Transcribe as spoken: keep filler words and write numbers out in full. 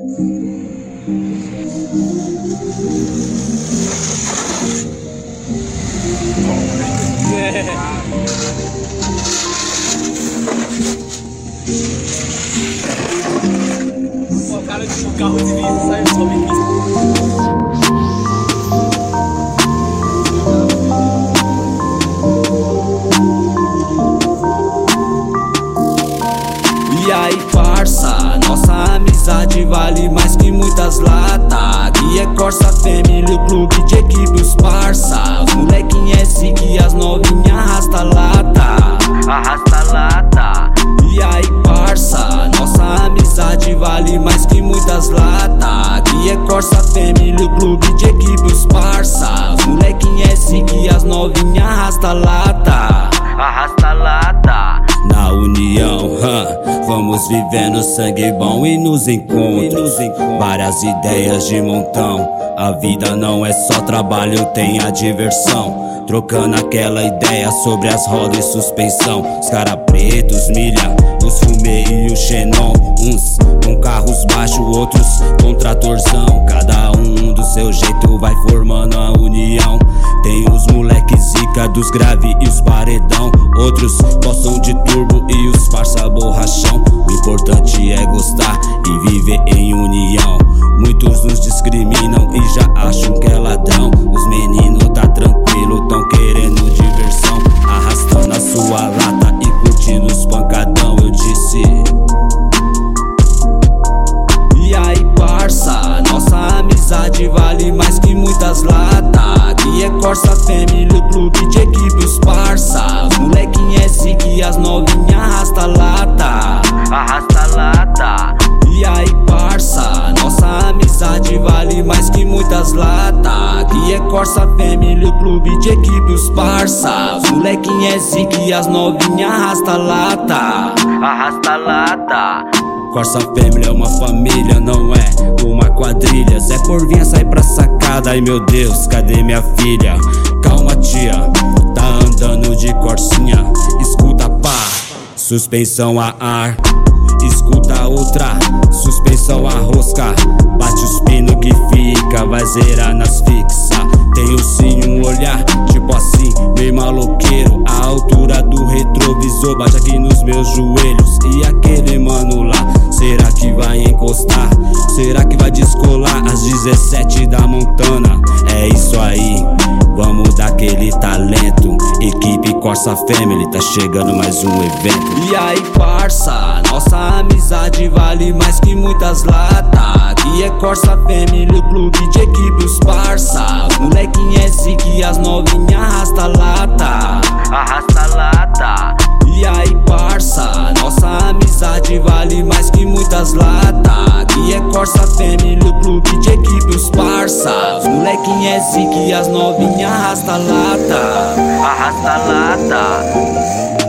Pô, cara de carro de mim, sai só me E aí, parça, nossa amizade vale mais que muitas latas. Aqui é Corsa Family, o clube de equipe, os parça. Os molequinhos é zique, as novinhas arrasta lata, arrasta lata. E aí, parça, nossa amizade vale mais que muitas latas. Aqui é Corsa Family, o clube de equipe, os parça. Os molequinhos é zique, as novinhas arrasta lata, arrasta lata. Na união, huh, vamos vivendo sangue bom e nos encontros, várias ideias de montão. A vida não é só trabalho, tem a diversão. Trocando aquela ideia sobre as rodas e suspensão. Os cara pretos, milha, os fumê e o xenon. Uns com carros baixos, outros com tratorzão. Cada um do seu jeito vai formando a união. Tem os moleques zica dos grave e os paredão. Outros gostam de turbo e os parça borrachão. O importante é gostar e viver em união. Muitos nos discriminam e já acham que é ladrão. Os meninos tá tranquilo, tão querendo diversão, arrastando a sua lata e curtindo os pancadão, eu disse. E aí, parça, nossa amizade vale mais que muitas latas. Aqui é Corsa Family, o clube de equipe, os parça. Os molequinhos é zique, as novinhas arrasta lata, arrasta lata. E aí, parça, nossa amizade vale mais que muitas latas. Aqui é Corsa Family, o clube de equipe, os parça. Os molequinhos é zique, as novinhas arrasta lata, arrasta lata. Corsa Family é uma família, não é uma quadrilha. Zé Porvinha sai pra sacada, ai meu Deus, cadê minha filha? Calma tia, tá andando de corsinha. Escuta pá, suspensão a ar. Escuta outra, suspensão a rosca. Bate os pinos que fica, vai zerar nas fixa. Tenho sim um olhar, tipo assim, meio maloqueiro. A altura do retrovisor bate aqui nos meus joelhos. E aquele mano lá, será que vai encostar? Será que vai descolar às dezessete da Montana? É isso aí, vamos dar aquele talento. Equipe Corsa Family, tá chegando mais um evento. E aí, parça, nossa amizade vale mais que muitas latas. Aqui é Corsa Family, o clube de equipe, os parça. Os molequinhos é zique, as novinhas arrasta lata, arrasta lata. E aí, parça, nossa amizade vale mais que muitas latas. Aqui é Corsa Family, o clube de equipe, os parça. Os molequinhos é zique, as novinhas arrasta lata, arrasta lata.